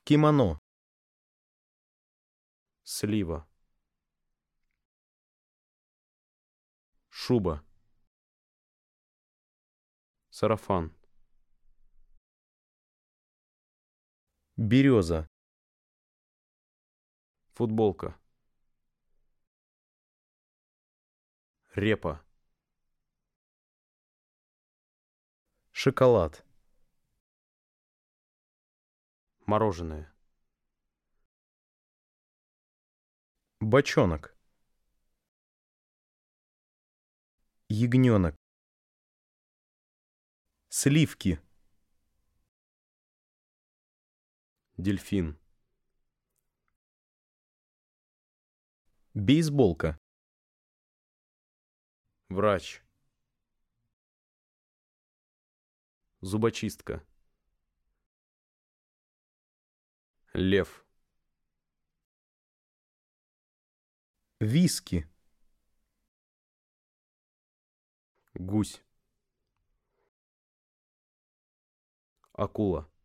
Кимоно. Слива. Шуба. Сарафан. Береза. Футболка. Репа. Шоколад. Мороженое. Бочонок. Ягненок. Сливки. Дельфин. Бейсболка. Врач. Зубочистка. Лев. Виски. Гусь. Акула.